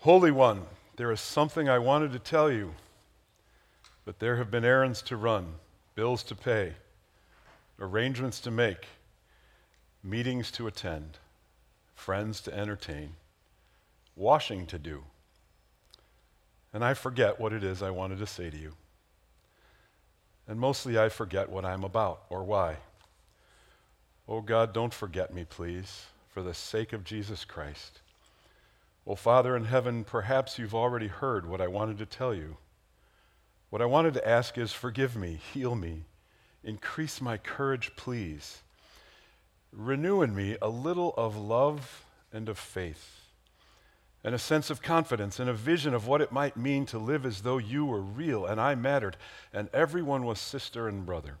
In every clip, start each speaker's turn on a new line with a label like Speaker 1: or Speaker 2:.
Speaker 1: Holy One, there is something I wanted to tell you, but there have been errands to run, bills to pay, arrangements to make, meetings to attend, friends to entertain, washing to do, and I forget what it is I wanted to say to you. And mostly I forget what I'm about or why. Oh God, don't forget me, please, for the sake of Jesus Christ. Oh Father in heaven, perhaps you've already heard what I wanted to tell you. What I wanted to ask is, forgive me, heal me, increase my courage, please. Renew in me a little of love and of faith, and a sense of confidence and a vision of what it might mean to live as though you were real and I mattered and everyone was sister and brother.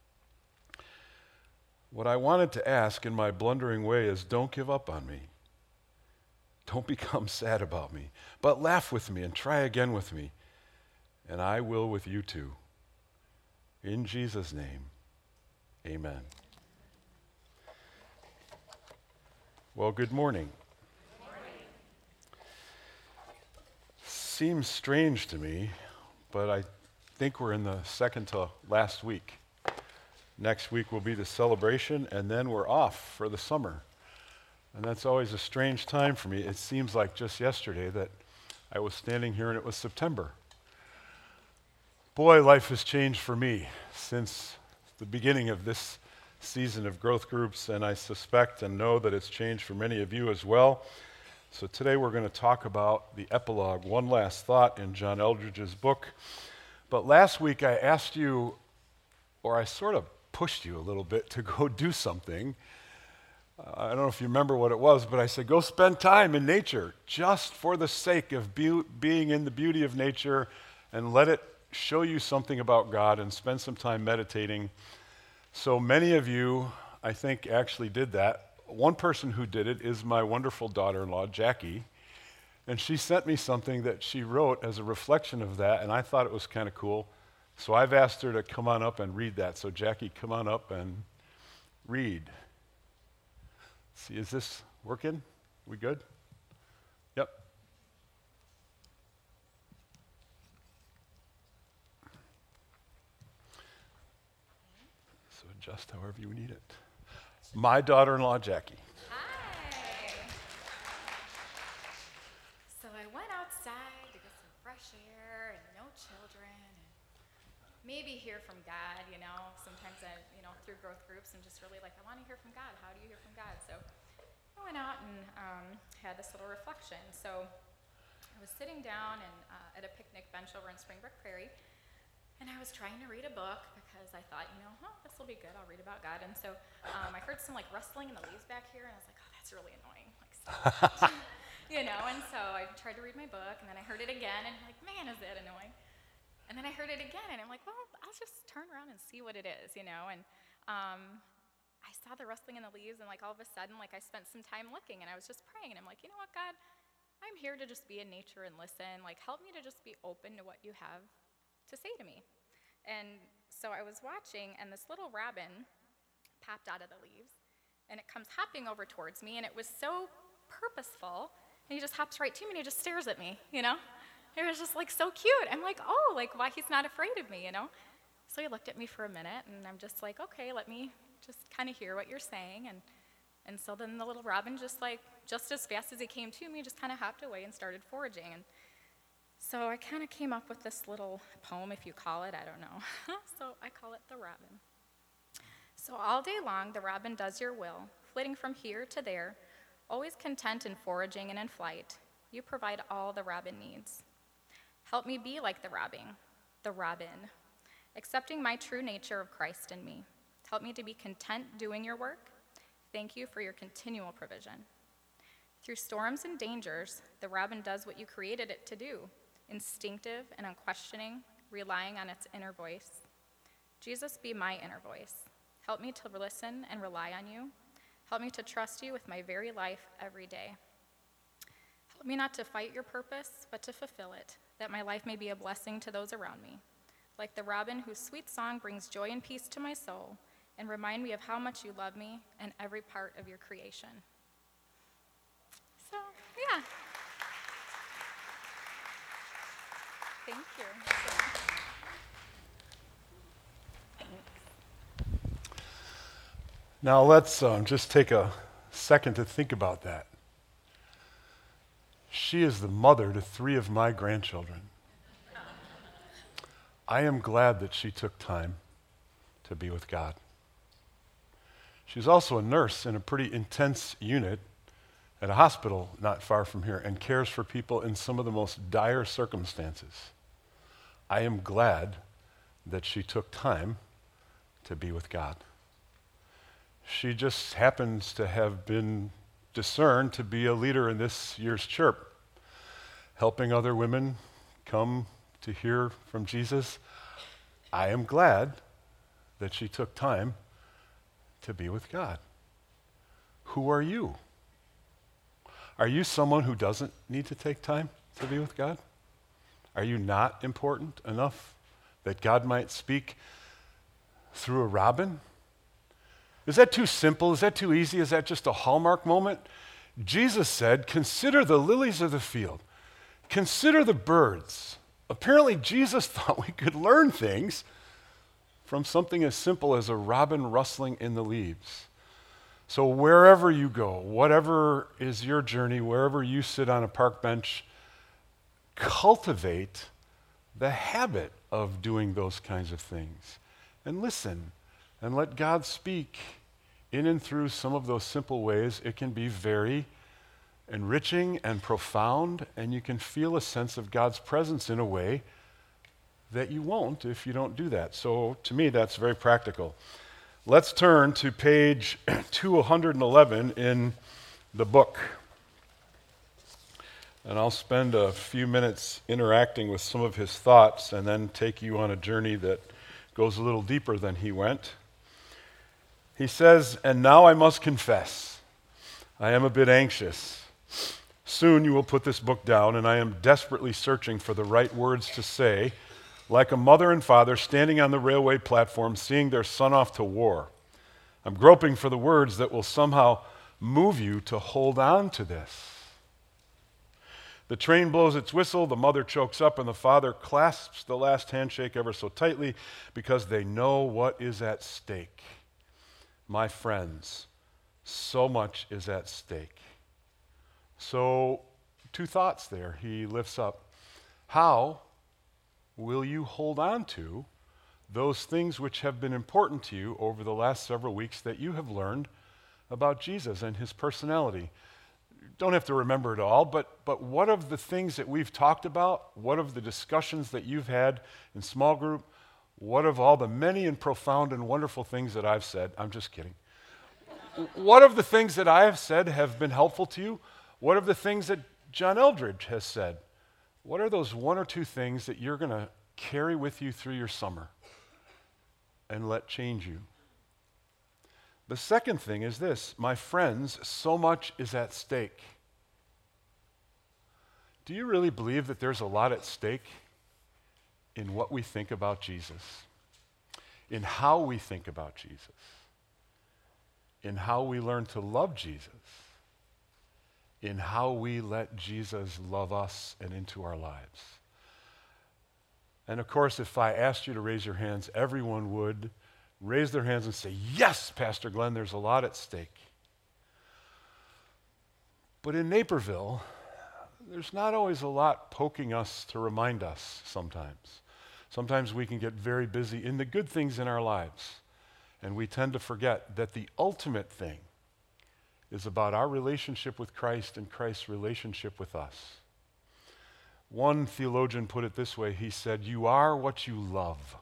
Speaker 1: What I wanted to ask in my blundering way is, don't give up on me. Don't become sad about me, but laugh with me and try again with me, and I will with you too. In Jesus' name, amen. Well, good morning. Seems strange to me, but I think we're in the second to last week. Next week will be the celebration, and then we're off for the summer. And that's always a strange time for me. It seems like just yesterday that I was standing here and it was September. Boy, life has changed for me since the beginning of this season of growth groups, and I suspect and know that it's changed for many of you as well. So today we're going to talk about the epilogue, one last thought in John Eldredge's book. But last week I asked you, or I sort of pushed you a little bit to go do something. I don't know if you remember what it was, but I said, go spend time in nature just for the sake of being in the beauty of nature, and let it show you something about God, and spend some time meditating. So many of you, I think, actually did that. One person who did it is my wonderful daughter-in-law, Jackie, and she sent me something that she wrote as a reflection of that, and I thought it was kind of cool. So I've asked her to come on up and read that. So Jackie, come on up and read. See, is this working? We good? Yep. So adjust however you need it. My daughter-in-law, Jackie.
Speaker 2: Hi. So I went outside to get some fresh air and no children and maybe hear from God, Sometimes through growth groups, I'm just really like, I want to hear from God. How do you hear from God? So I went out and had this little reflection. So I was sitting down at a picnic bench over in Springbrook Prairie, and I was trying to read a book because I thought, this will be good. I'll read about God. And so I heard some rustling in the leaves back here, and I was like, oh, that's really annoying. And so I tried to read my book, and then I heard it again, and I'm like, man, is that annoying. And then I heard it again, and I'm like, well, I'll just turn around and see what it is, And I saw the rustling in the leaves, and all of a sudden, I spent some time looking, and I was just praying, and I'm like, you know what, God? I'm here to just be in nature and listen. Help me to just be open to what you have to say to me. And so I was watching, and this little robin popped out of the leaves, and it comes hopping over towards me, and it was so purposeful, and he just hops right to me, and he just stares at me, It was just so cute. I'm like, oh, why he's not afraid of me, So he looked at me for a minute, and I'm just like, okay, let me just kind of hear what you're saying. And so then the little robin just as fast as he came to me, just kind of hopped away and started foraging. And so I kind of came up with this little poem, if you call it, I don't know. So I call it The Robin. So all day long, the robin does your will, flitting from here to there, always content in foraging and in flight. You provide all the robin needs. Help me be like the robin, accepting my true nature of Christ in me. Help me to be content doing your work. Thank you for your continual provision. Through storms and dangers, the robin does what you created it to do, instinctive and unquestioning, relying on its inner voice. Jesus, be my inner voice. Help me to listen and rely on you. Help me to trust you with my very life every day. Help me not to fight your purpose, but to fulfill it, that my life may be a blessing to those around me. Like the robin whose sweet song brings joy and peace to my soul, and remind me of how much you love me and every part of your creation. So, yeah.
Speaker 1: Now let's just take a second to think about that. She is the mother to 3 of my grandchildren. I am glad that she took time to be with God. She's also a nurse in a pretty intense unit at a hospital not far from here and cares for people in some of the most dire circumstances. I am glad that she took time to be with God. She just happens to have been discerned to be a leader in this year's chirp, helping other women come to hear from Jesus. I am glad that she took time to be with God. Who are you? Are you someone who doesn't need to take time to be with God? Are you not important enough that God might speak through a robin? Is that too simple? Is that too easy? Is that just a Hallmark moment? Jesus said, consider the lilies of the field. Consider the birds. Apparently, Jesus thought we could learn things from something as simple as a robin rustling in the leaves. So wherever you go, whatever is your journey, wherever you sit on a park bench, cultivate the habit of doing those kinds of things. And listen, and let God speak in and through some of those simple ways. It can be very enriching and profound, and you can feel a sense of God's presence in a way that you won't if you don't do that. So to me, that's very practical. Let's turn to page 211 in the book. And I'll spend a few minutes interacting with some of his thoughts and then take you on a journey that goes a little deeper than he went. He says, and now I must confess, I am a bit anxious. Soon you will put this book down, and I am desperately searching for the right words to say, like a mother and father standing on the railway platform seeing their son off to war. I'm groping for the words that will somehow move you to hold on to this. The train blows its whistle, the mother chokes up, and the father clasps the last handshake ever so tightly because they know what is at stake. My friends, so much is at stake. So, 2 thoughts there he lifts up. How will you hold on to those things which have been important to you over the last several weeks that you have learned about Jesus and his personality? Don't have to remember it all, but what of the things that we've talked about? What of the discussions that you've had in small group? What of all the many and profound and wonderful things that I've said? I'm just kidding. What of the things that I have said have been helpful to you? What of the things that John Eldridge has said? What are those 1 or 2 things that you're going to carry with you through your summer and let change you? The second thing is this, my friends, so much is at stake. Do you really believe that there's a lot at stake in what we think about Jesus, in how we think about Jesus, in how we learn to love Jesus, in how we let Jesus love us and into our lives? And of course, if I asked you to raise your hands, everyone would raise their hands and say, yes, Pastor Glenn, there's a lot at stake. But in Naperville, there's not always a lot poking us to remind us sometimes. Sometimes we can get very busy in the good things in our lives, and we tend to forget that the ultimate thing is about our relationship with Christ and Christ's relationship with us. One theologian put it this way. He said, you are what you love.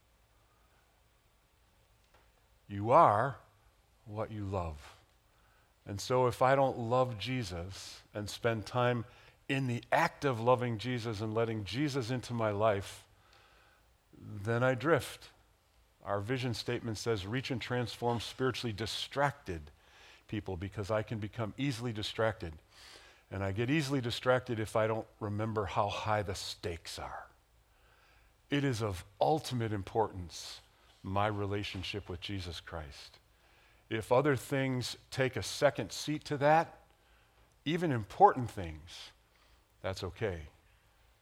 Speaker 1: You are what you love. And so if I don't love Jesus and spend time in the act of loving Jesus and letting Jesus into my life, then I drift. Our vision statement says, reach and transform spiritually distracted people, because I can become easily distracted. And I get easily distracted if I don't remember how high the stakes are. It is of ultimate importance, my relationship with Jesus Christ. If other things take a second seat to that, even important things, that's okay.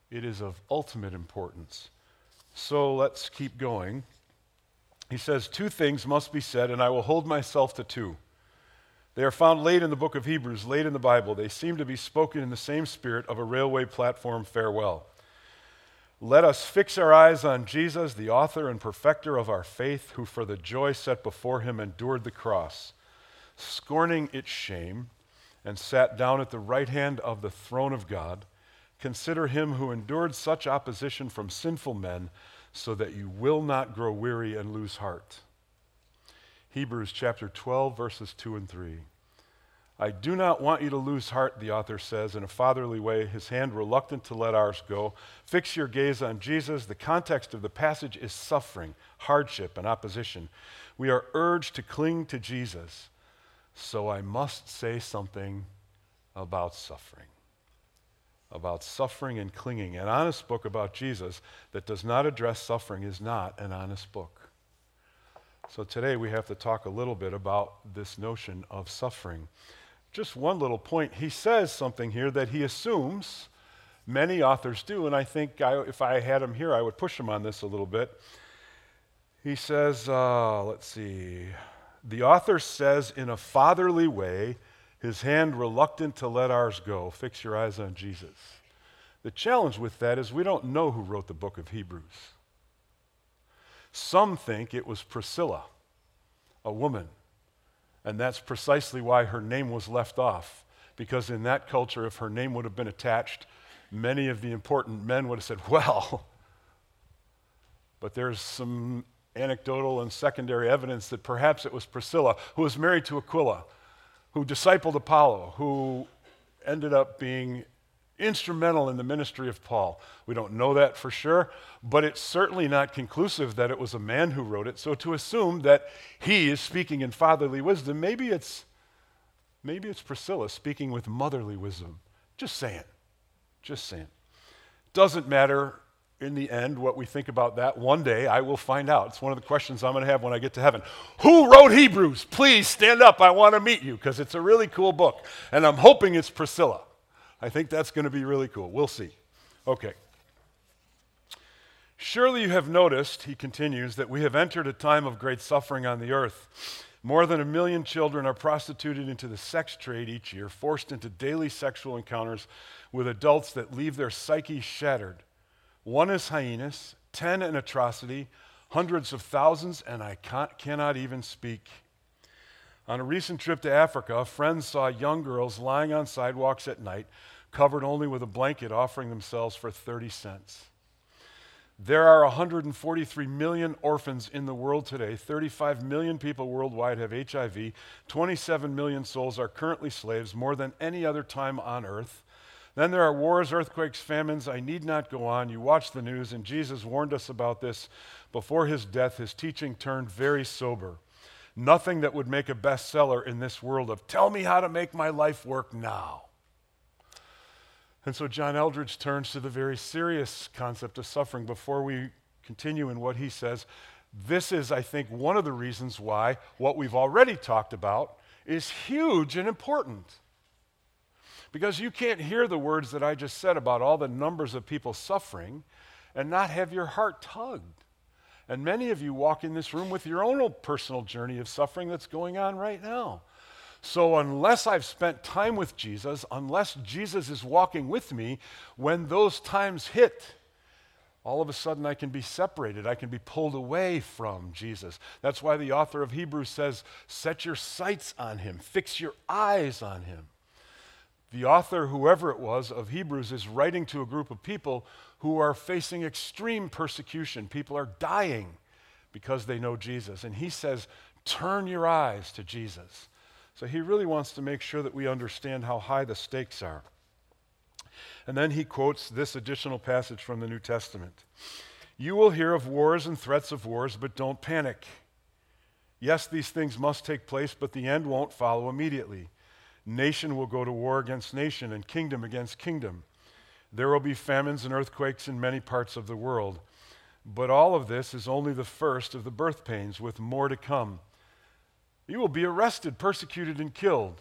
Speaker 1: It is of ultimate importance. So let's keep going. He says, 2 things must be said, and I will hold myself to 2. They are found late in the book of Hebrews, late in the Bible. They seem to be spoken in the same spirit of a railway platform farewell. Let us fix our eyes on Jesus, the author and perfecter of our faith, who for the joy set before him endured the cross, scorning its shame, and sat down at the right hand of the throne of God. Consider him who endured such opposition from sinful men, so that you will not grow weary and lose heart. Hebrews chapter 12, verses 2 and 3. I do not want you to lose heart, the author says, in a fatherly way, his hand reluctant to let ours go. Fix your gaze on Jesus. The context of the passage is suffering, hardship, and opposition. We are urged to cling to Jesus. So I must say something about suffering. About suffering and clinging. An honest book about Jesus that does not address suffering is not an honest book. So today we have to talk a little bit about this notion of suffering. Just one little point. He says something here that he assumes, many authors do, and I think if I had him here, I would push him on this a little bit. He says, let's see, the author says in a fatherly way, his hand reluctant to let ours go. Fix your eyes on Jesus. The challenge with that is we don't know who wrote the book of Hebrews. Some think it was Priscilla, a woman. And that's precisely why her name was left off. Because in that culture, if her name would have been attached, many of the important men would have said, well. But there's some anecdotal and secondary evidence that perhaps it was Priscilla, who was married to Aquila, who discipled Apollo, who ended up being instrumental in the ministry of Paul. We don't know that for sure, but it's certainly not conclusive that it was a man who wrote it. So to assume that he is speaking in fatherly wisdom, maybe it's Priscilla speaking with motherly wisdom. Just saying. Doesn't matter in the end what we think about that. One day I will find out. It's one of the questions I'm going to have when I get to heaven. Who wrote Hebrews? Please stand up. I want to meet you because it's a really cool book. And I'm hoping it's Priscilla. I think that's going to be really cool. We'll see. Okay. Surely you have noticed, he continues, that we have entered a time of great suffering on the earth. More than 1 million children are prostituted into the sex trade each year, forced into daily sexual encounters with adults that leave their psyche shattered. 1 is heinous, 10 an atrocity, hundreds of thousands, and I cannot even speak. On a recent trip to Africa, friends saw young girls lying on sidewalks at night, covered only with a blanket, offering themselves for 30 cents. There are 143 million orphans in the world today. 35 million people worldwide have HIV. 27 million souls are currently slaves, more than any other time on earth. Then there are wars, earthquakes, famines. I need not go on. You watch the news, and Jesus warned us about this before his death. His teaching turned very sober. Nothing that would make a bestseller in this world of tell me how to make my life work now. And so John Eldredge turns to the very serious concept of suffering before we continue in what he says. This is, I think, one of the reasons why what we've already talked about is huge and important. Because you can't hear the words that I just said about all the numbers of people suffering and not have your heart tugged. And many of you walk in this room with your own personal journey of suffering that's going on right now. So unless I've spent time with Jesus, unless Jesus is walking with me, when those times hit, all of a sudden I can be separated. I can be pulled away from Jesus. That's why the author of Hebrews says, set your sights on him. Fix your eyes on him. The author, whoever it was, of Hebrews is writing to a group of people who are facing extreme persecution. People are dying because they know Jesus. And he says, turn your eyes to Jesus. So he really wants to make sure that we understand how high the stakes are. And then he quotes this additional passage from the New Testament. You will hear of wars and threats of wars, but don't panic. Yes, these things must take place, but the end won't follow immediately. Nation will go to war against nation and kingdom against kingdom. There will be famines and earthquakes in many parts of the world. But all of this is only the first of the birth pains, with more to come. You will be arrested, persecuted, and killed.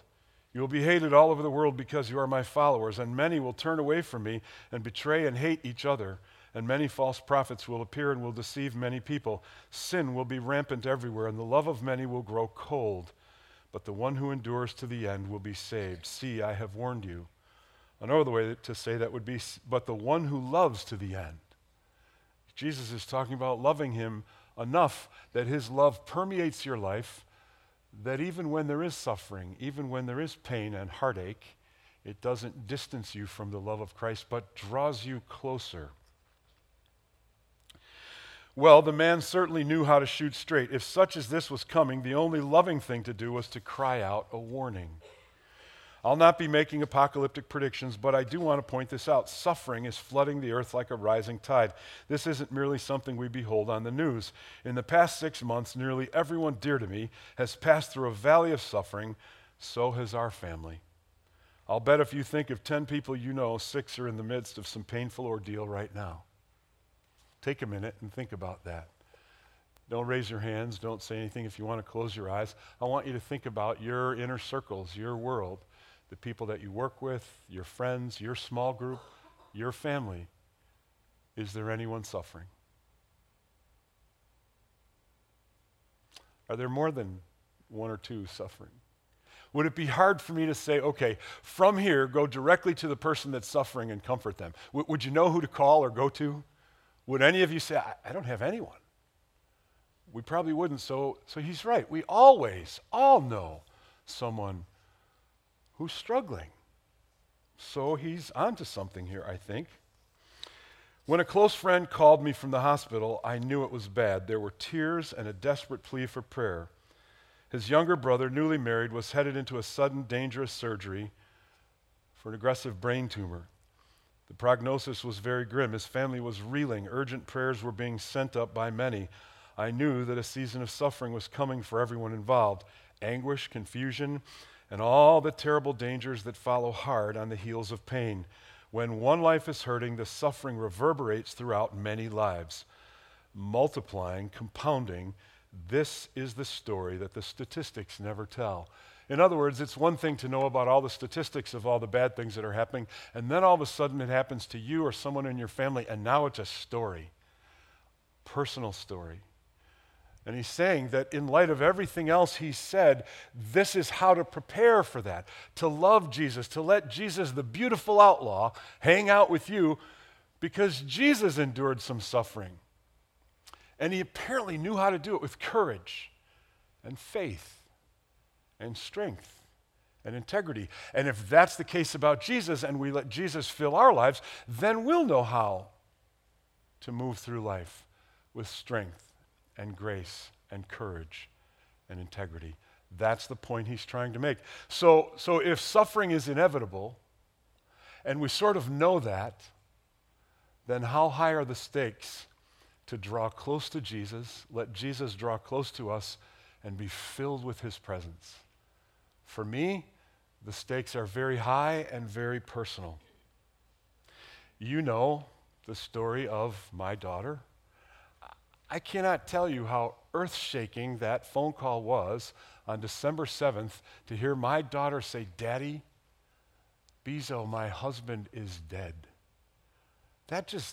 Speaker 1: You will be hated all over the world because you are my followers, and many will turn away from me and betray and hate each other. And many false prophets will appear and will deceive many people. Sin will be rampant everywhere, and the love of many will grow cold. But the one who endures to the end will be saved. See, I have warned you. Another way to say that would be, but the one who loves to the end. Jesus is talking about loving him enough that his love permeates your life, that even when there is suffering, even when there is pain and heartache, it doesn't distance you from the love of Christ, but draws you closer. Well, the man certainly knew how to shoot straight. If such as this was coming, the only loving thing to do was to cry out a warning. I'll not be making apocalyptic predictions, but I do want to point this out. Suffering is flooding the earth like a rising tide. This isn't merely something we behold on the news. In the past 6 months, nearly everyone dear to me has passed through a valley of suffering. So has our family. I'll bet if you think of 10 people you know, 6 are in the midst of some painful ordeal right now. Take a minute and think about that. Don't raise your hands. Don't say anything if you want to close your eyes. I want you to think about your inner circles, your world. The people that you work with, your friends, your small group, your family. Is there anyone suffering? Are there more than 1 or 2 suffering? Would it be hard for me to say, okay, from here, go directly to the person that's suffering and comfort them? Would you know who to call or go to? Would any of you say, I don't have anyone? We probably wouldn't, so he's right. We always, all know someone who's struggling. So he's onto something here, I think. When a close friend called me from the hospital, I knew it was bad. There were tears and a desperate plea for prayer. His younger brother, newly married, was headed into a sudden, dangerous surgery for an aggressive brain tumor. The prognosis was very grim. His family was reeling. Urgent prayers were being sent up by many. I knew that a season of suffering was coming for everyone involved. Anguish, confusion, and all the terrible dangers that follow hard on the heels of pain. When one life is hurting, the suffering reverberates throughout many lives, multiplying, compounding. This is the story that the statistics never tell. In other words, it's one thing to know about all the statistics of all the bad things that are happening, and then all of a sudden it happens to you or someone in your family, and now it's a story, personal story. And he's saying that in light of everything else he said, this is how to prepare for that, to love Jesus, to let Jesus, the beautiful outlaw, hang out with you, because Jesus endured some suffering. And he apparently knew how to do it with courage and faith and strength and integrity. And if that's the case about Jesus and we let Jesus fill our lives, then we'll know how to move through life with strength and grace and courage and integrity. That's the point he's trying to make. So if suffering is inevitable, and we sort of know that, then how high are the stakes to draw close to Jesus, let Jesus draw close to us, and be filled with his presence? For me, the stakes are very high and very personal. You know the story of my daughter. I cannot tell you how earth-shaking that phone call was on December 7th to hear my daughter say, "Daddy, Bezo, my husband is dead." That just,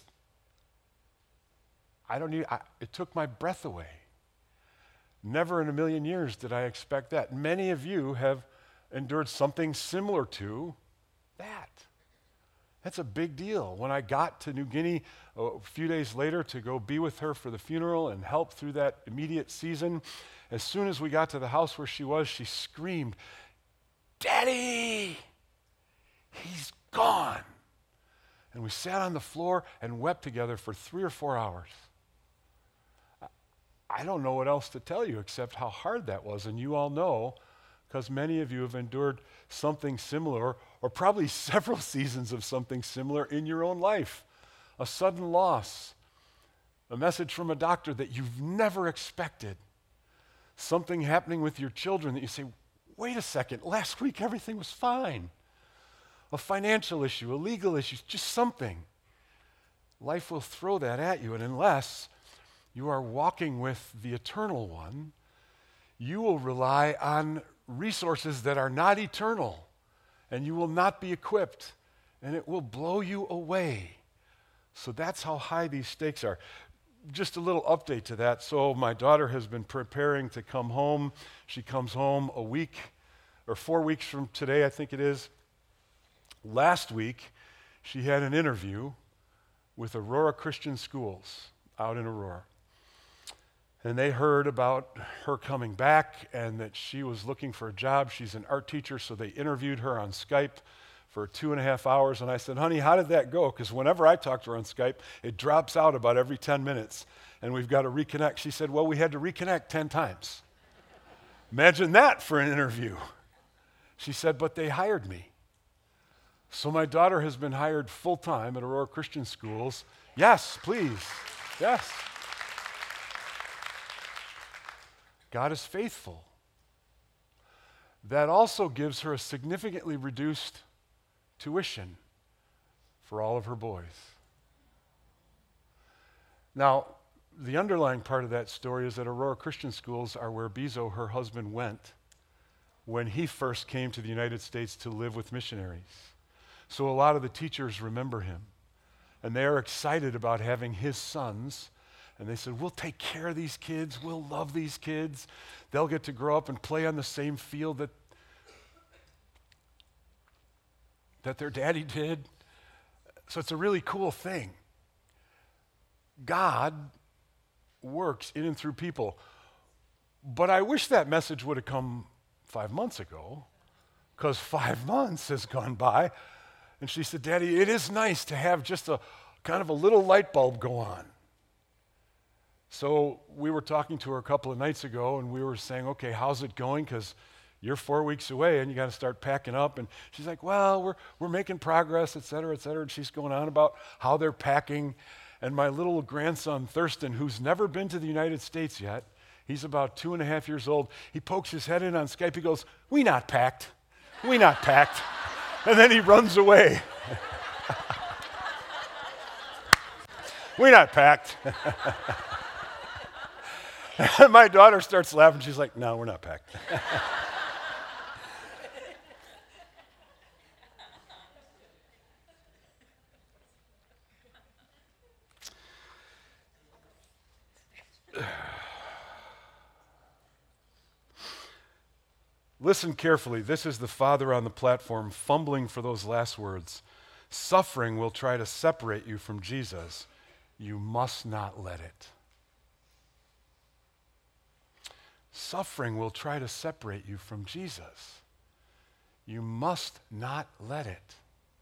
Speaker 1: it took my breath away. Never in a million years did I expect that. Many of you have endured something similar to that. That's a big deal. When I got to New Guinea a few days later to go be with her for the funeral and help through that immediate season, as soon as we got to the house where she was, she screamed, "Daddy, he's gone." And we sat on the floor and wept together for 3 or 4 hours. I don't know what else to tell you except how hard that was, and you all know, because many of you have endured something similar, or probably several seasons of something similar in your own life. A sudden loss, a message from a doctor that you've never expected, something happening with your children that you say, "Wait a second, last week everything was fine." A financial issue, a legal issue, just something. Life will throw that at you, and unless you are walking with the Eternal One, you will rely on resources that are not eternal. and you will not be equipped, and it will blow you away. So that's how high these stakes are. Just a little update to that. So my daughter has been preparing to come home. She comes home a week or 4 weeks from today, I think it is. Last week, she had an interview with Aurora Christian Schools out in Aurora. And they heard about her coming back and that she was looking for a job. She's an art teacher, so they interviewed her on Skype for 2.5 hours. And I said, honey, how did that go? Because whenever I talk to her on Skype, it drops out about every 10 minutes, and we've got to reconnect. She said, well, we had to reconnect 10 times. Imagine that for an interview. She said, but they hired me. So my daughter has been hired full-time at Aurora Christian Schools. Yes, please. Yes. God is faithful. That also gives her a significantly reduced tuition for all of her boys. Now, the underlying part of that story is that Aurora Christian Schools are where Bezo, her husband, went when he first came to the United States to live with missionaries. So a lot of the teachers remember him, and they are excited about having his sons. And they said, we'll take care of these kids. We'll love these kids. They'll get to grow up and play on the same field that their daddy did. So it's a really cool thing. God works in and through people. But I wish that message would have come 5 months ago, because 5 months has gone by. And she said, Daddy, it is nice to have just a kind of a little light bulb go on. So we were talking to her a couple of nights ago, and we were saying, okay, how's it going? Because you're 4 weeks away, and you got to start packing up. And she's like, well, we're making progress, et cetera, et cetera. And she's going on about how they're packing. And my little grandson, Thurston, who's never been to the United States yet, he's about 2.5 years old. He pokes his head in on Skype. He goes, we not packed. We not packed. And then he runs away. We not packed. And my daughter starts laughing. She's like, no, we're not packed. Listen carefully. This is the father on the platform fumbling for those last words. Suffering will try to separate you from Jesus. You must not let it. Suffering will try to separate you from Jesus. You must not let it.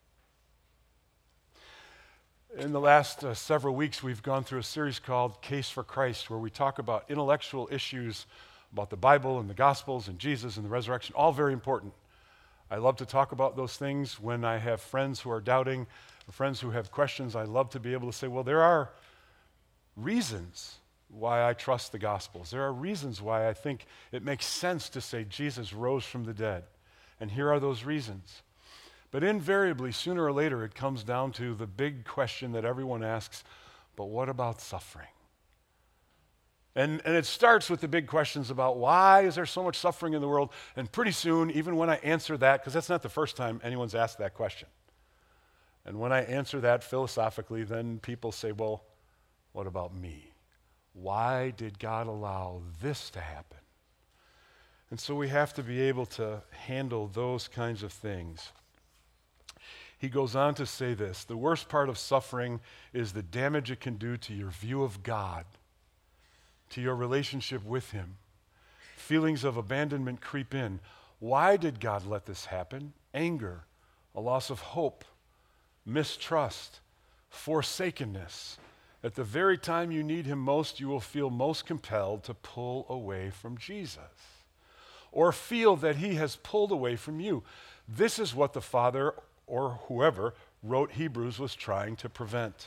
Speaker 1: In the last several weeks, we've gone through a series called Case for Christ, where we talk about intellectual issues about the Bible and the Gospels and Jesus and the resurrection, all very important. I love to talk about those things when I have friends who are doubting, or friends who have questions. I love to be able to say, well, there are reasons why I trust the Gospels. There are reasons why I think it makes sense to say Jesus rose from the dead. And here are those reasons. But invariably, sooner or later, it comes down to the big question that everyone asks, but what about suffering? And it starts with the big questions about why is there so much suffering in the world? And pretty soon, even when I answer that, because that's not the first time anyone's asked that question. And when I answer that philosophically, then people say, well, what about me? Why did God allow this to happen? And so we have to be able to handle those kinds of things. He goes on to say this, the worst part of suffering is the damage it can do to your view of God, to your relationship with Him. Feelings of abandonment creep in. Why did God let this happen? Anger, a loss of hope, mistrust, forsakenness. At the very time you need Him most, you will feel most compelled to pull away from Jesus, or feel that He has pulled away from you. This is what the Father or whoever wrote Hebrews was trying to prevent.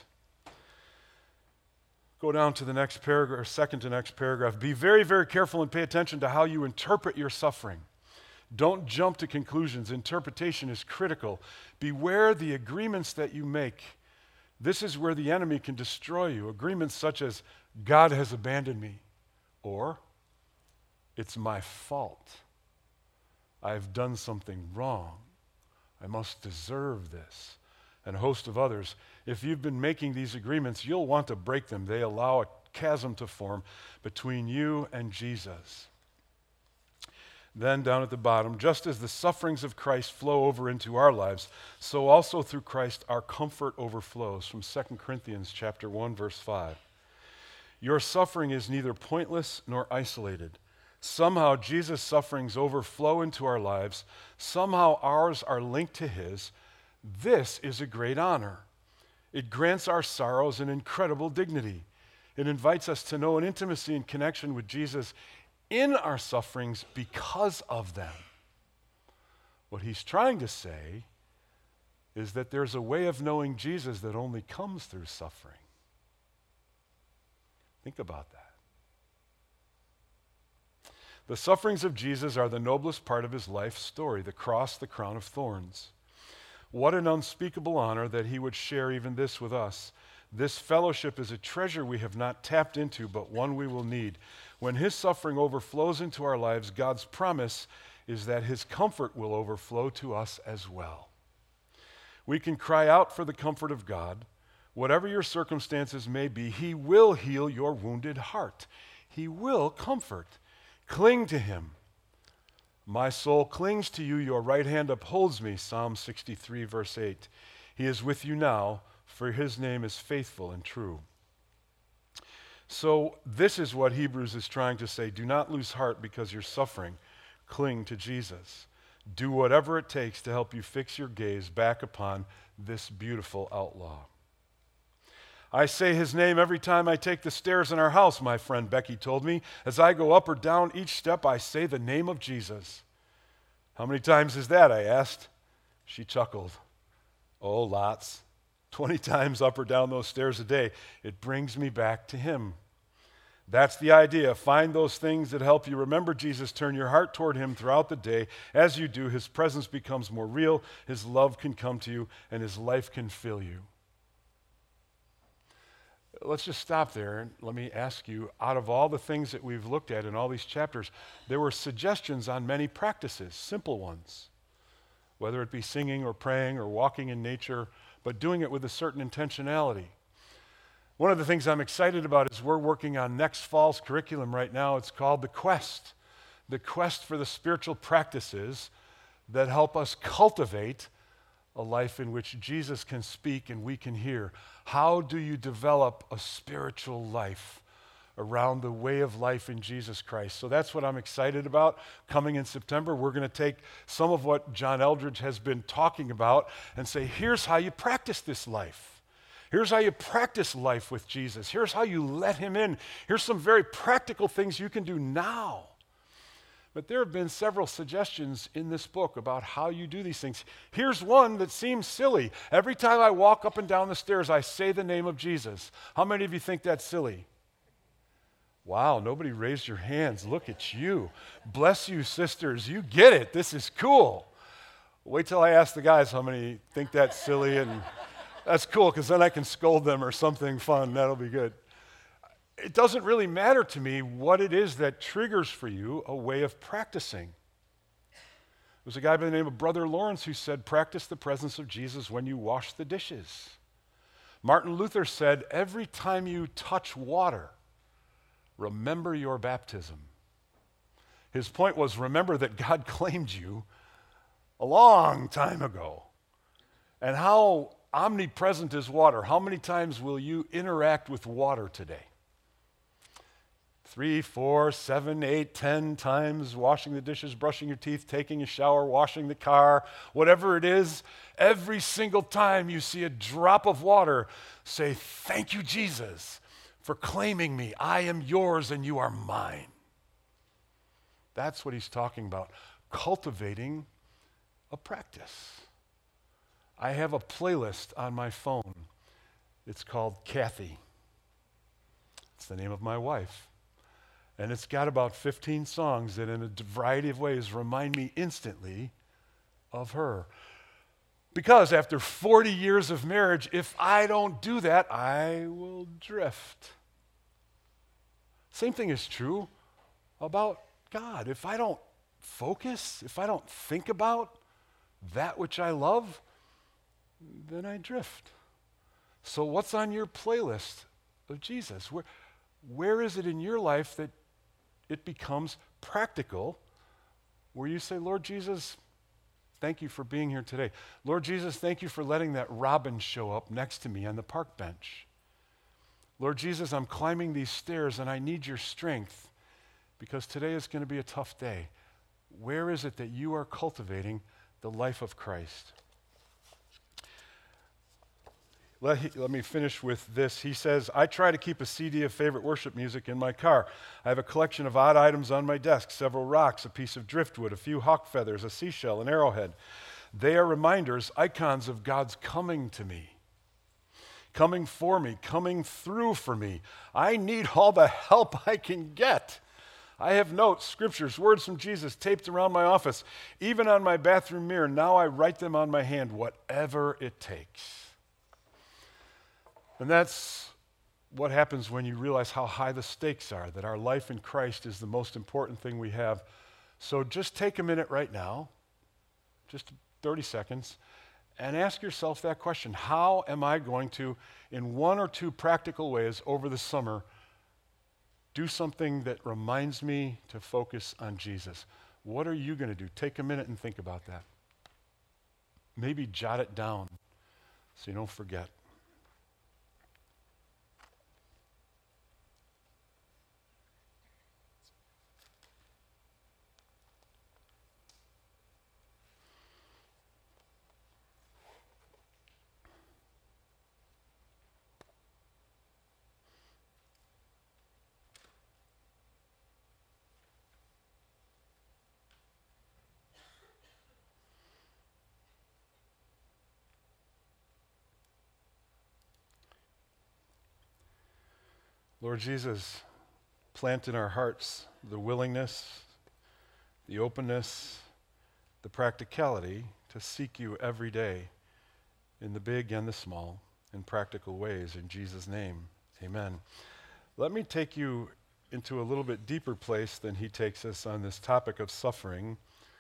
Speaker 1: Go down to the next paragraph, or second to next paragraph. Be very, very careful and pay attention to how you interpret your suffering. Don't jump to conclusions. Interpretation is critical. Beware the agreements that you make. This is where the enemy can destroy you. Agreements such as, God has abandoned me, or, it's my fault. I've done something wrong. I must deserve this, and a host of others. If you've been making these agreements, you'll want to break them. They allow a chasm to form between you and Jesus. Then down at the bottom, just as the sufferings of Christ flow over into our lives, so also through Christ our comfort overflows, from 2 Corinthians chapter 1, verse 5. Your suffering is neither pointless nor isolated. Somehow Jesus' sufferings overflow into our lives. Somehow ours are linked to his. This is a great honor. It grants our sorrows an incredible dignity. It invites us to know an intimacy and connection with Jesus in our sufferings because of them. What he's trying to say is that there's a way of knowing Jesus that only comes through suffering. Think about that. The sufferings of Jesus are the noblest part of his life story, the cross, the crown of thorns. What an unspeakable honor that he would share even this with us. This fellowship is a treasure we have not tapped into, but one we will need. When his suffering overflows into our lives, God's promise is that his comfort will overflow to us as well. We can cry out for the comfort of God. Whatever your circumstances may be, he will heal your wounded heart. He will comfort. Cling to him. My soul clings to you. Your right hand upholds me. Psalm 63, verse 8. He is with you now, for his name is faithful and true. So this is what Hebrews is trying to say. Do not lose heart because you're suffering. Cling to Jesus. Do whatever it takes to help you fix your gaze back upon this beautiful outlaw. I say his name every time I take the stairs in our house, my friend Becky told me. As I go up or down each step, I say the name of Jesus. How many times is that? I asked. She chuckled. Oh, lots. 20 times up or down those stairs a day. It brings me back to him. That's the idea. Find those things that help you remember Jesus. Turn your heart toward him throughout the day. As you do, his presence becomes more real. His love can come to you, and his life can fill you. Let's just stop there and let me ask you, out of all the things that we've looked at in all these chapters, there were suggestions on many practices, simple ones, whether it be singing or praying or walking in nature, but doing it with a certain intentionality. One of the things I'm excited about is we're working on next fall's curriculum right now. It's called The Quest for the spiritual practices that help us cultivate a life in which Jesus can speak and we can hear. How do you develop a spiritual life around the way of life in Jesus Christ? So that's what I'm excited about. Coming in September, we're going to take some of what John Eldredge has been talking about and say, here's how you practice this life. Here's how you practice life with Jesus. Here's how you let him in. Here's some very practical things you can do now. But there have been several suggestions in this book about how you do these things. Here's one that seems silly. Every time I walk up and down the stairs, I say the name of Jesus. How many of you think that's silly? Wow, nobody raised your hands. Look at you. Bless you, sisters. You get it. This is cool. Wait till I ask the guys how many think that's silly, and that's cool because then I can scold them or something fun. That'll be good. It doesn't really matter to me what it is that triggers for you a way of practicing. There was a guy by the name of Brother Lawrence who said, practice the presence of Jesus when you wash the dishes. Martin Luther said, every time you touch water, remember your baptism. His point was, remember that God claimed you a long time ago. And how omnipresent is water? How many times will you interact with water today? 3, 4, 7, 8, 10 times, washing the dishes, brushing your teeth, taking a shower, washing the car, whatever it is. Every single time you see a drop of water, say, thank you, Jesus, for claiming me. I am yours and you are mine. That's what he's talking about, cultivating a practice. I have a playlist on my phone. It's called Kathy. It's the name of my wife. And it's got about 15 songs that in a variety of ways remind me instantly of her. Because after 40 years of marriage, if I don't do that, I will drift. Same thing is true about God. If I don't focus, if I don't think about that which I love, then I drift. So what's on your playlist of Jesus? Where is it in your life that it becomes practical, where you say, Lord Jesus, thank you for being here today. Lord Jesus, thank you for letting that robin show up next to me on the park bench. Lord Jesus, I'm climbing these stairs and I need your strength because today is going to be a tough day. Where is it that you are cultivating the life of Christ? Let me finish with this. He says, I try to keep a CD of favorite worship music in my car. I have a collection of odd items on my desk, several rocks, a piece of driftwood, a few hawk feathers, a seashell, an arrowhead. They are reminders, icons of God's coming to me, coming for me, coming through for me. I need all the help I can get. I have notes, scriptures, words from Jesus taped around my office, even on my bathroom mirror. Now I write them on my hand, whatever it takes. And that's what happens when you realize how high the stakes are, that our life in Christ is the most important thing we have. So just take a minute right now, just 30 seconds, and ask yourself that question. How am I going to, in one or two practical ways over the summer, do something that reminds me to focus on Jesus? What are you going to do? Take a minute and think about that. Maybe jot it down so you don't forget. Lord Jesus, plant in our hearts the willingness, the openness, the practicality to seek you every day in the big and the small, in practical ways. In Jesus' name, amen. Let me take you into a little bit deeper place than he takes us on this topic of suffering,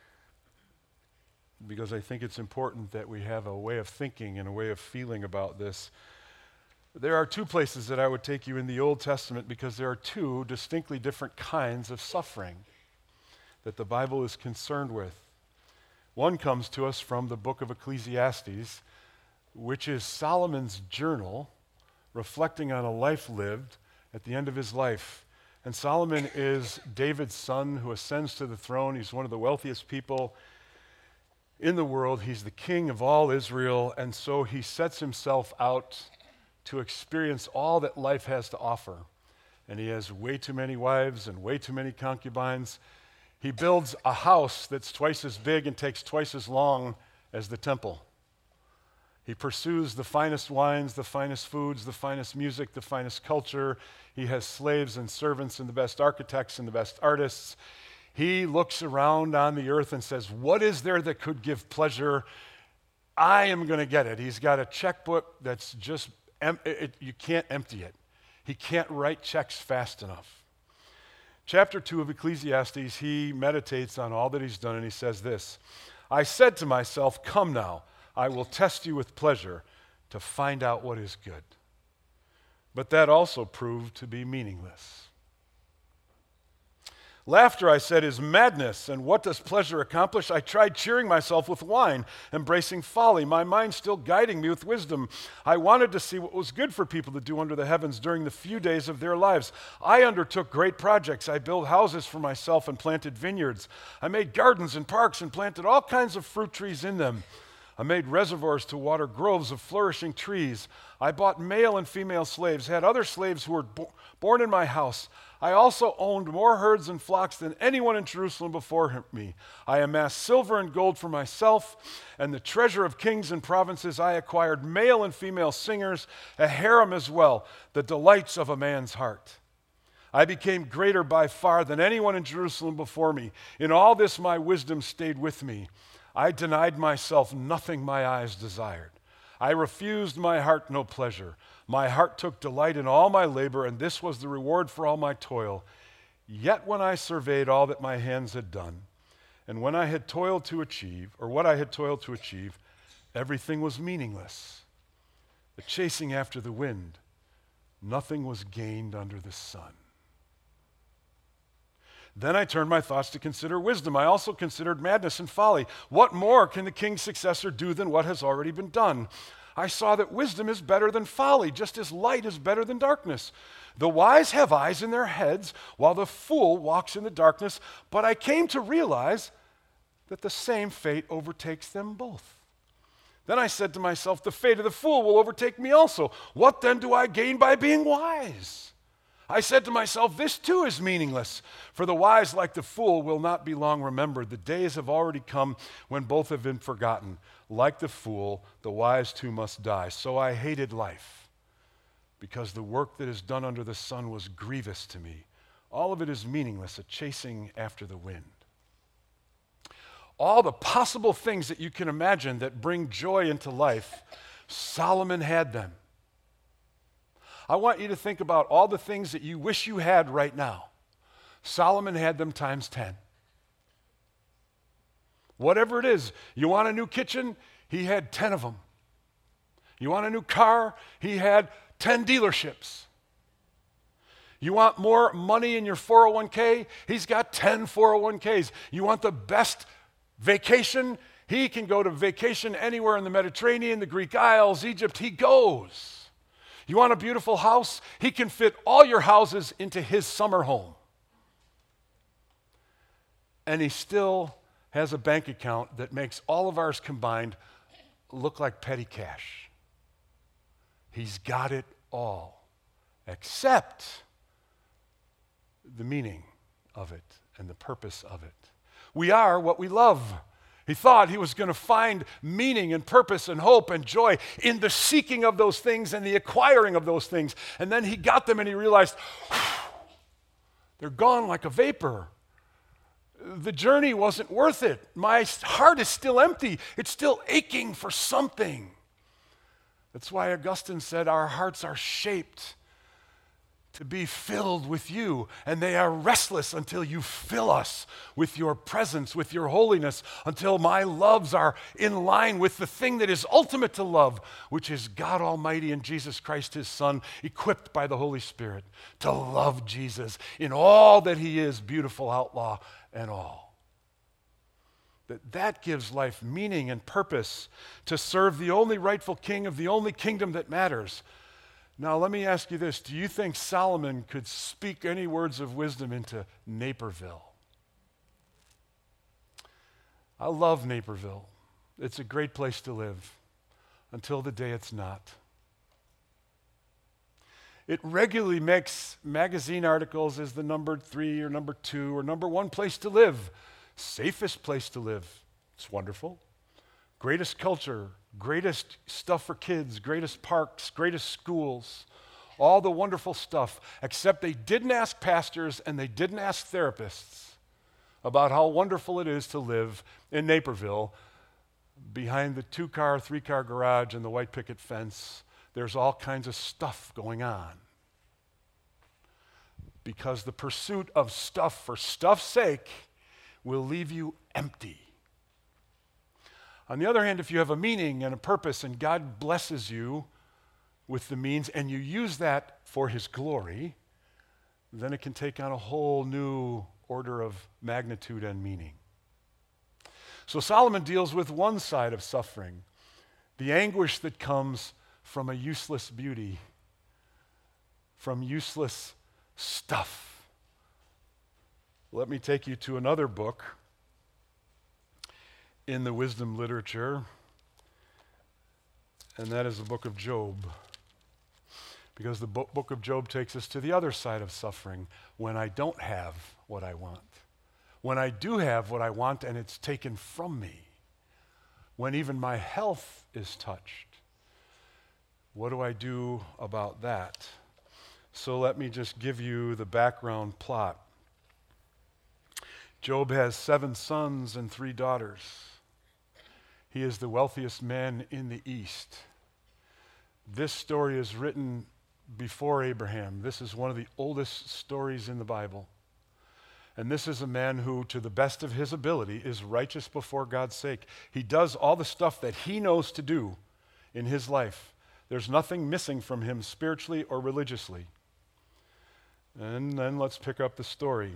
Speaker 1: because I think it's important that we have a way of thinking and a way of feeling about this. There are two places that I would take you in the Old Testament because there are two distinctly different kinds of suffering that the Bible is concerned with. One comes to us from the book of Ecclesiastes, which is Solomon's journal reflecting on a life lived at the end of his life. And Solomon is David's son who ascends to the throne. He's one of the wealthiest people in the world. He's the king of all Israel, and so he sets himself out to experience all that life has to offer. And he has way too many wives and way too many concubines. He builds a house that's twice as big and takes twice as long as the temple. He pursues the finest wines, the finest foods, the finest music, the finest culture. He has slaves and servants and the best architects and the best artists. He looks around on the earth and says, what is there that could give pleasure? I am going to get it. He's got a checkbook that's just you can't empty it. He can't write checks fast enough. Chapter 2 of Ecclesiastes, he meditates on all that he's done, and he says this, I said to myself, come now, I will test you with pleasure to find out what is good. But that also proved to be meaningless. Laughter, I said, is madness, and what does pleasure accomplish? I tried cheering myself with wine, embracing folly, my mind still guiding me with wisdom. I wanted to see what was good for people to do under the heavens during the few days of their lives. I undertook great projects. I built houses for myself and planted vineyards. I made gardens and parks and planted all kinds of fruit trees in them. I made reservoirs to water groves of flourishing trees. I bought male and female slaves, had other slaves who were born in my house. I also owned more herds and flocks than anyone in Jerusalem before me. I amassed silver and gold for myself, and the treasure of kings and provinces. I acquired male and female singers, a harem as well, the delights of a man's heart. I became greater by far than anyone in Jerusalem before me. In all this my wisdom stayed with me. I denied myself nothing my eyes desired. I refused my heart no pleasure. My heart took delight in all my labor, and this was the reward for all my toil. Yet when I surveyed all that my hands had done, And when I had toiled to achieve, or what I had toiled to achieve, everything was meaningless. The chasing after the wind, nothing was gained under the sun. Then I turned my thoughts to consider wisdom. I also considered madness and folly. What more can the king's successor do than what has already been done? I saw that wisdom is better than folly, just as light is better than darkness. The wise have eyes in their heads, while the fool walks in the darkness. But I came to realize that the same fate overtakes them both. Then I said to myself, the fate of the fool will overtake me also. What then do I gain by being wise? I said to myself, this too is meaningless, for the wise, like the fool, will not be long remembered. The days have already come when both have been forgotten. Like the fool, the wise too must die. So I hated life, because the work that is done under the sun was grievous to me. All of it is meaningless, a chasing after the wind. All the possible things that you can imagine that bring joy into life, Solomon had them. I want you to think about all the things that you wish you had right now. Solomon had them times 10. Whatever it is, you want a new kitchen? He had 10 of them. You want a new car? He had 10 dealerships. You want more money in your 401k? He's got 10 401ks. You want the best vacation? He can go to vacation anywhere in the Mediterranean, the Greek Isles, Egypt. He goes. You want a beautiful house? He can fit all your houses into his summer home. And he still has a bank account that makes all of ours combined look like petty cash. He's got it all, except the meaning of it and the purpose of it. We are what we love. He thought he was going to find meaning and purpose and hope and joy in the seeking of those things and the acquiring of those things. And then he got them and he realized, they're gone like a vapor. The journey wasn't worth it. My heart is still empty. It's still aching for something. That's why Augustine said our hearts are shaped to be filled with you, and they are restless until you fill us with your presence, with your holiness, until my loves are in line with the thing that is ultimate to love, which is God Almighty and Jesus Christ, his Son, equipped by the Holy Spirit to love Jesus in all that he is, beautiful outlaw and all. That gives life meaning and purpose to serve the only rightful king of the only kingdom that matters. Now, let me ask you this. Do you think Solomon could speak any words of wisdom into Naperville? I love Naperville. It's a great place to live until the day it's not. It regularly makes magazine articles as the number 3 or number 2 or number 1 place to live, safest place to live. It's wonderful. Greatest culture, greatest stuff for kids, greatest parks, greatest schools, all the wonderful stuff, except they didn't ask pastors and they didn't ask therapists about how wonderful it is to live in Naperville behind the 2-car, 3-car garage and the white picket fence. There's all kinds of stuff going on. Because the pursuit of stuff for stuff's sake will leave you empty. On the other hand, if you have a meaning and a purpose and God blesses you with the means and you use that for his glory, then it can take on a whole new order of magnitude and meaning. So Solomon deals with one side of suffering, the anguish that comes from a useless beauty, from useless stuff. Let me take you to another book in the wisdom literature, and that is the book of Job. Because the book of Job takes us to the other side of suffering, when I don't have what I want. When I do have what I want and it's taken from me. When even my health is touched. What do I do about that? So let me just give you the background plot. Job has 7 sons and 3 daughters. He is the wealthiest man in the East. This story is written before Abraham. This is one of the oldest stories in the Bible. And this is a man who, to the best of his ability, is righteous before God's sake. He does all the stuff that he knows to do in his life. There's nothing missing from him spiritually or religiously. And then let's pick up the story.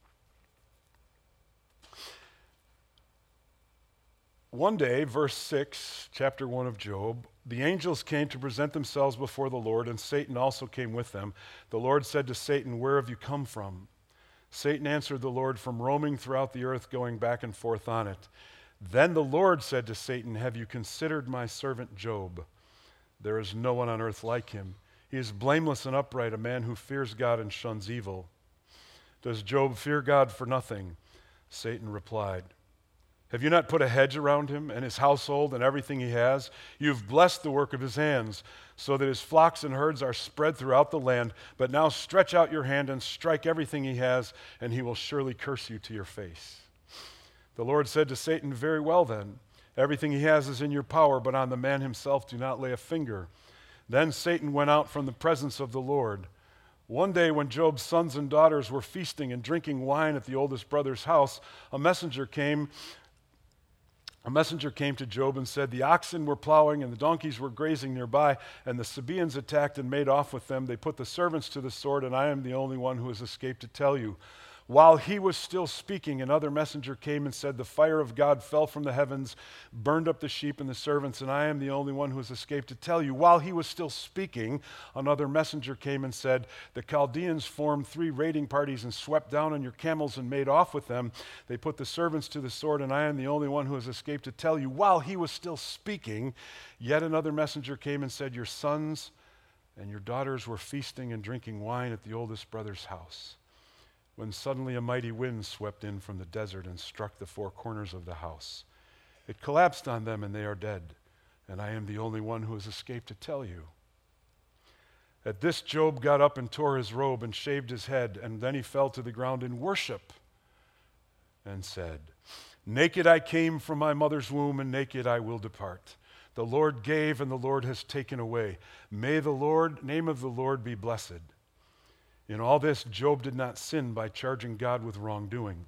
Speaker 1: One day, verse 6, chapter 1 of Job, the angels came to present themselves before the Lord, and Satan also came with them. The Lord said to Satan, "Where have you come from?" Satan answered the Lord, "From roaming throughout the earth, going back and forth on it." Then the Lord said to Satan, "Have you considered my servant Job? There is no one on earth like him. He is blameless and upright, a man who fears God and shuns evil." "Does Job fear God for nothing?" Satan replied. "Have you not put a hedge around him and his household and everything he has? You've blessed the work of his hands, so that his flocks and herds are spread throughout the land. But now stretch out your hand and strike everything he has, and he will surely curse you to your face." The Lord said to Satan, "Very well then. Everything he has is in your power, but on the man himself do not lay a finger." Then Satan went out from the presence of the Lord. One day when Job's sons and daughters were feasting and drinking wine at the oldest brother's house, a messenger came to Job and said, "The oxen were plowing and the donkeys were grazing nearby, and the Sabaeans attacked and made off with them. They put the servants to the sword, and I am the only one who has escaped to tell you." While he was still speaking, another messenger came and said, "The fire of God fell from the heavens, burned up the sheep and the servants, and I am the only one who has escaped to tell you." While he was still speaking, another messenger came and said, "The Chaldeans formed 3 raiding parties and swept down on your camels and made off with them. They put the servants to the sword, and I am the only one who has escaped to tell you." While he was still speaking, yet another messenger came and said, "Your sons and your daughters were feasting and drinking wine at the oldest brother's house, when suddenly a mighty wind swept in from the desert and struck the 4 corners of the house. It collapsed on them, and they are dead, and I am the only one who has escaped to tell you." At this, Job got up and tore his robe and shaved his head, and then he fell to the ground in worship and said, "Naked I came from my mother's womb, and naked I will depart. The Lord gave, and the Lord has taken away. May the name of the Lord be blessed." In all this, Job did not sin by charging God with wrongdoing.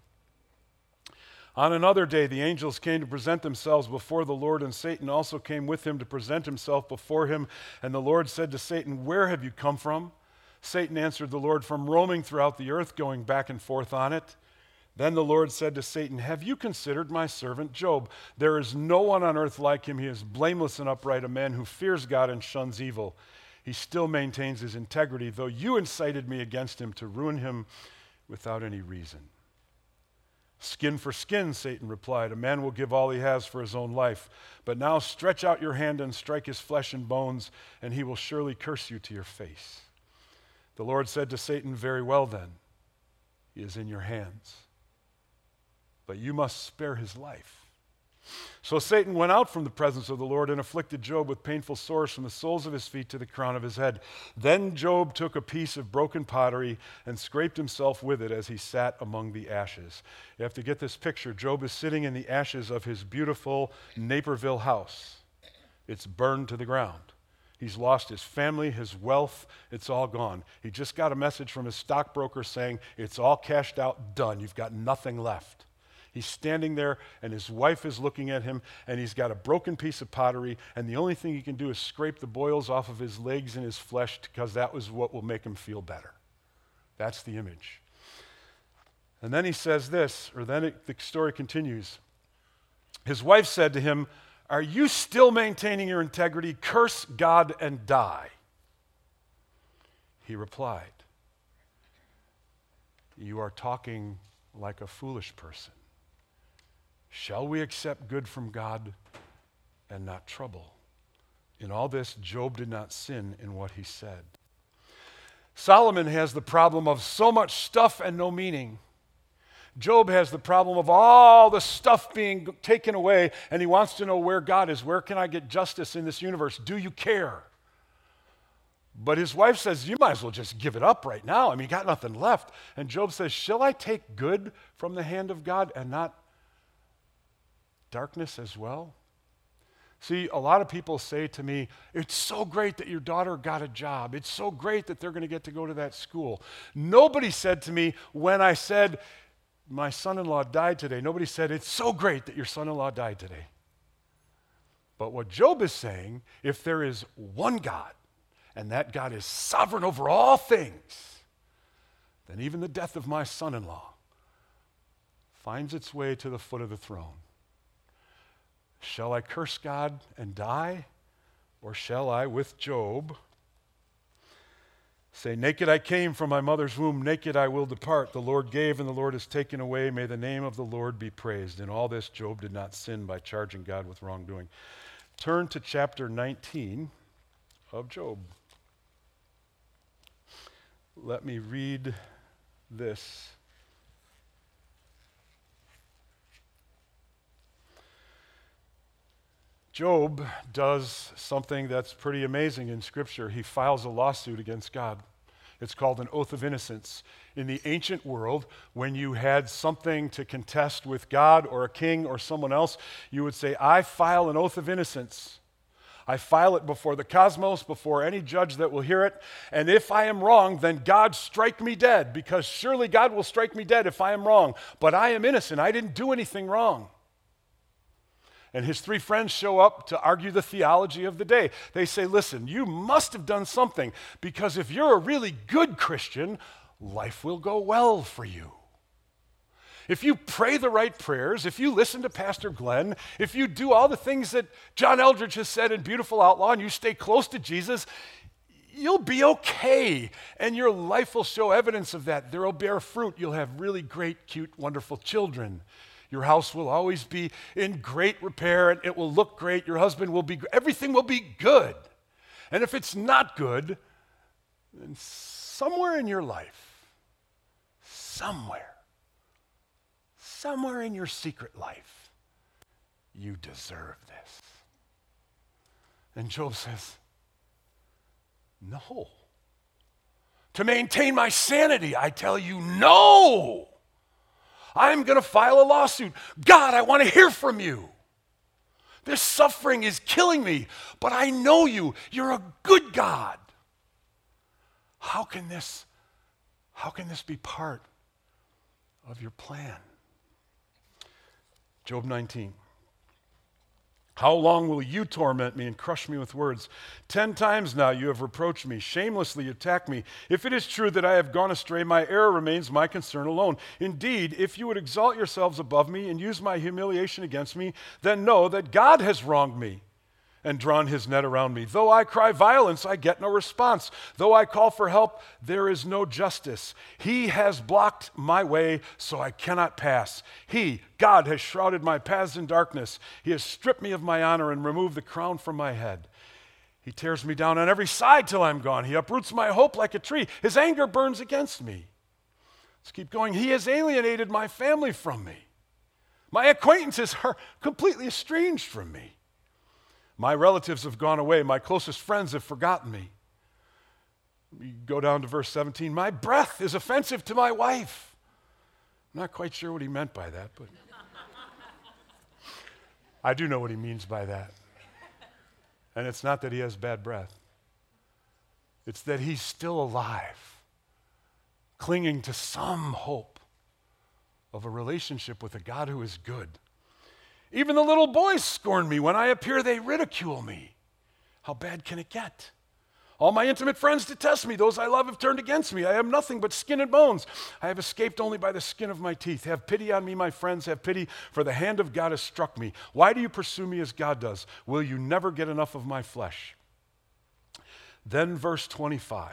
Speaker 1: On another day, the angels came to present themselves before the Lord, and Satan also came with him to present himself before him. And the Lord said to Satan, "Where have you come from?" Satan answered the Lord, "From roaming throughout the earth, going back and forth on it." Then the Lord said to Satan, "Have you considered my servant Job? There is no one on earth like him. He is blameless and upright, a man who fears God and shuns evil. He still maintains his integrity, though you incited me against him to ruin him without any reason." "Skin for skin," Satan replied. "A man will give all he has for his own life. But now stretch out your hand and strike his flesh and bones, and he will surely curse you to your face." The Lord said to Satan, "Very well then. He is in your hands. But you must spare his life." So Satan went out from the presence of the Lord and afflicted Job with painful sores from the soles of his feet to the crown of his head. Then Job took a piece of broken pottery and scraped himself with it as he sat among the ashes. You have to get this picture. Job is sitting in the ashes of his beautiful Naperville house. It's burned to the ground. He's lost his family, his wealth, it's all gone. He just got a message from his stockbroker saying, "It's all cashed out, done. You've got nothing left." He's standing there, and his wife is looking at him, and he's got a broken piece of pottery, and the only thing he can do is scrape the boils off of his legs and his flesh, because that was what will make him feel better. That's the image. And then he says this, the story continues. His wife said to him, "Are you still maintaining your integrity? Curse God and die." He replied, "You are talking like a foolish person. Shall we accept good from God and not trouble?" In all this, Job did not sin in what he said. Solomon has the problem of so much stuff and no meaning. Job has the problem of all the stuff being taken away, and he wants to know where God is. Where can I get justice in this universe? Do you care? But his wife says, "You might as well just give it up right now. I mean, you got nothing left." And Job says, "Shall I take good from the hand of God and not darkness as well?" See, a lot of people say to me, "It's so great that your daughter got a job. It's so great that they're going to get to go to that school." Nobody said to me when I said, my son-in-law died today, nobody said, it's so great that your son-in-law died today. But what Job is saying, if there is one God, and that God is sovereign over all things, then even the death of my son-in-law finds its way to the foot of the throne. Shall I curse God and die? Or shall I, with Job, say, naked I came from my mother's womb, naked I will depart. The Lord gave and the Lord has taken away. May the name of the Lord be praised. In all this, Job did not sin by charging God with wrongdoing. Turn to chapter 19 of Job. Let me read this. Job does something that's pretty amazing in Scripture. He files a lawsuit against God. It's called an oath of innocence. In the ancient world, when you had something to contest with God or a king or someone else, you would say, I file an oath of innocence. I file it before the cosmos, before any judge that will hear it. And if I am wrong, then God strike me dead, because surely God will strike me dead if I am wrong. But I am innocent. I didn't do anything wrong. And his three friends show up to argue the theology of the day. They say, listen, you must have done something, because if you're a really good Christian, life will go well for you. If you pray the right prayers, if you listen to Pastor Glenn, if you do all the things that John Eldridge has said in Beautiful Outlaw, and you stay close to Jesus, you'll be okay. And your life will show evidence of that. There will bear fruit. You'll have really great, cute, wonderful children. Your house will always be in great repair, and it will look great. Your husband will be, everything will be good. And if it's not good, then somewhere in your life, somewhere in your secret life, you deserve this. And Job says, no. To maintain my sanity, I tell you, no. I'm going to file a lawsuit. God, I want to hear from you. This suffering is killing me, but I know you. You're a good God. How can this be part of your plan? Job 19. How long will you torment me and crush me with words? 10 times now you have reproached me, shamelessly attacked me. If it is true that I have gone astray, my error remains my concern alone. Indeed, if you would exalt yourselves above me and use my humiliation against me, then know that God has wronged me and drawn his net around me. Though I cry violence, I get no response. Though I call for help, there is no justice. He has blocked my way, so I cannot pass. He, God, has shrouded my paths in darkness. He has stripped me of my honor and removed the crown from my head. He tears me down on every side till I'm gone. He uproots my hope like a tree. His anger burns against me. Let's keep going. He has alienated my family from me. My acquaintances are completely estranged from me. My relatives have gone away. My closest friends have forgotten me. We go down to verse 17. My breath is offensive to my wife. I'm not quite sure what he meant by that, but I do know what he means by that. And it's not that he has bad breath. It's that he's still alive, clinging to some hope of a relationship with a God who is good. Even the little boys scorn me. When I appear, they ridicule me. How bad can it get? All my intimate friends detest me. Those I love have turned against me. I am nothing but skin and bones. I have escaped only by the skin of my teeth. Have pity on me, my friends. Have pity, for the hand of God has struck me. Why do you pursue me as God does? Will you never get enough of my flesh? Then verse 25.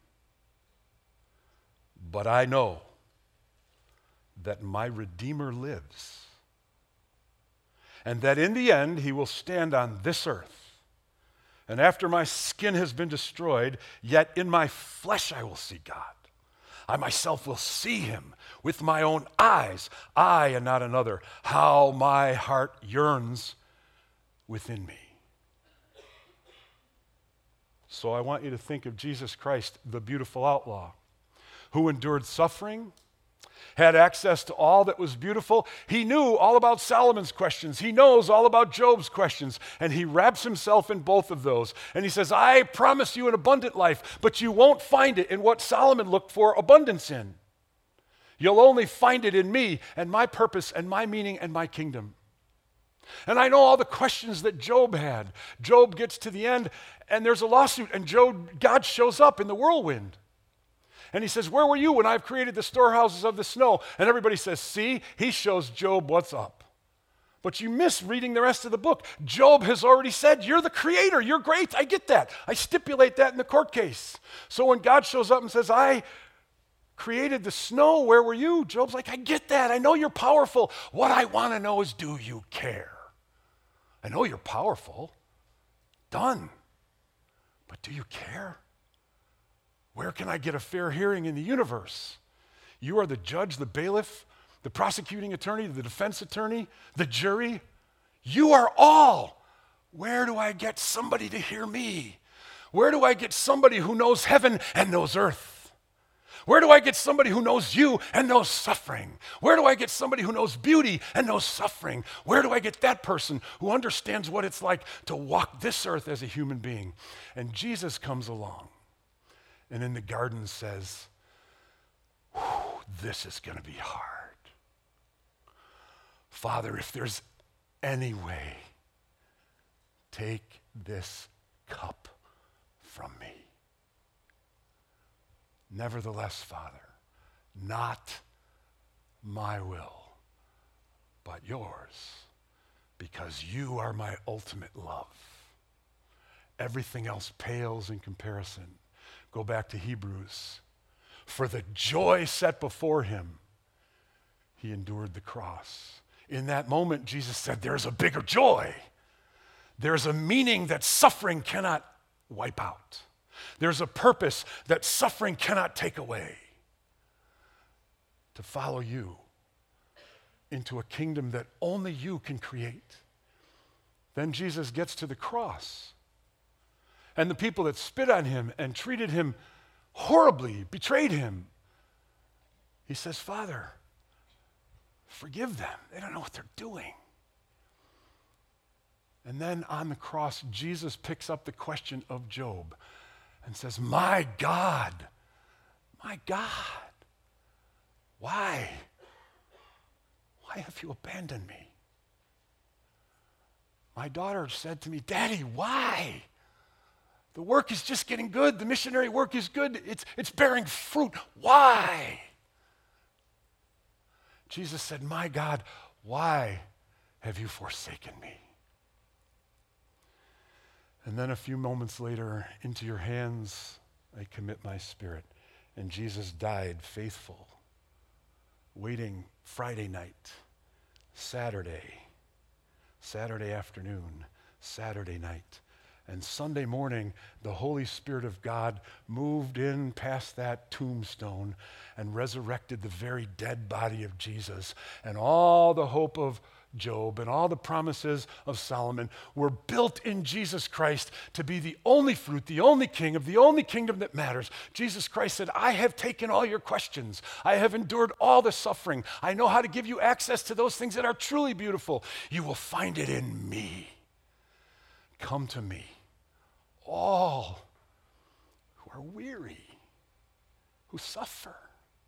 Speaker 1: But I know that my Redeemer lives, and that in the end he will stand on this earth. And after my skin has been destroyed, yet in my flesh I will see God. I myself will see him with my own eyes, I and not another. How my heart yearns within me. So I want you to think of Jesus Christ, the beautiful outlaw, who endured suffering, had access to all that was beautiful. He knew all about Solomon's questions. He knows all about Job's questions. And he wraps himself in both of those. And he says, I promise you an abundant life, but you won't find it in what Solomon looked for abundance in. You'll only find it in me and my purpose and my meaning and my kingdom. And I know all the questions that Job had. Job gets to the end and there's a lawsuit and God shows up in the whirlwind. And he says, where were you when I've created the storehouses of the snow? And everybody says, see, he shows Job what's up. But you miss reading the rest of the book. Job has already said, you're the creator, you're great, I get that. I stipulate that in the court case. So when God shows up and says, I created the snow, where were you? Job's like, I get that, I know you're powerful. What I want to know is, do you care? I know you're powerful, done. But do you care? Where can I get a fair hearing in the universe? You are the judge, the bailiff, the prosecuting attorney, the defense attorney, the jury. You are all. Where do I get somebody to hear me? Where do I get somebody who knows heaven and knows earth? Where do I get somebody who knows you and knows suffering? Where do I get somebody who knows beauty and knows suffering? Where do I get that person who understands what it's like to walk this earth as a human being? And Jesus comes along and in the garden says, this is going to be hard. Father, if there's any way, take this cup from me. Nevertheless, Father, not my will, but yours, because you are my ultimate love. Everything else pales in comparison. Go back to Hebrews. For the joy set before him, he endured the cross. In that moment, Jesus said, there's a bigger joy. There's a meaning that suffering cannot wipe out. There's a purpose that suffering cannot take away. To follow you into a kingdom that only you can create. Then Jesus gets to the cross. And the people that spit on him and treated him horribly, betrayed him, he says, Father, forgive them. They don't know what they're doing. And then on the cross, Jesus picks up the question of Job and says, my God, why? Why have you abandoned me? My daughter said to me, Daddy, why? The work is just getting good. The missionary work is good. It's bearing fruit. Why? Jesus said, my God, why have you forsaken me? And then a few moments later, into your hands I commit my spirit. And Jesus died faithful, waiting Friday night, Saturday afternoon, Saturday night. And Sunday morning, the Holy Spirit of God moved in past that tombstone and resurrected the very dead body of Jesus. And all the hope of Job and all the promises of Solomon were built in Jesus Christ to be the only fruit, the only king of the only kingdom that matters. Jesus Christ said, I have taken all your questions. I have endured all the suffering. I know how to give you access to those things that are truly beautiful. You will find it in me. Come to me, all who are weary, who suffer,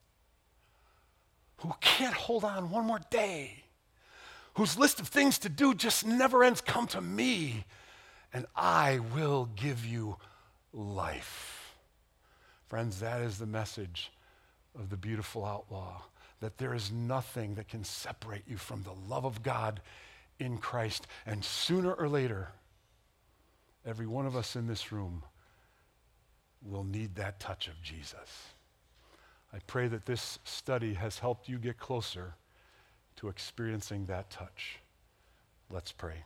Speaker 1: who can't hold on one more day, whose list of things to do just never ends. Come to me, and I will give you life. Friends, that is the message of the beautiful outlaw, that there is nothing that can separate you from the love of God in Christ. And sooner or later, every one of us in this room will need that touch of Jesus. I pray that this study has helped you get closer to experiencing that touch. Let's pray.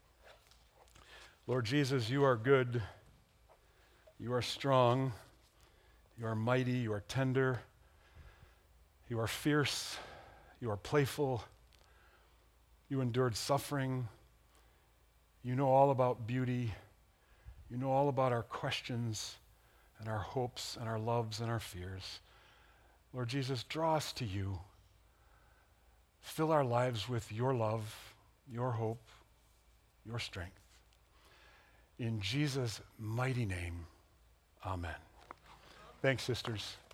Speaker 1: Lord Jesus, you are good. You are strong. You are mighty. You are tender. You are fierce. You are playful. You endured suffering. You know all about beauty. You know all about our questions and our hopes and our loves and our fears. Lord Jesus, draw us to you. Fill our lives with your love, your hope, your strength. In Jesus' mighty name, amen. Thanks, sisters.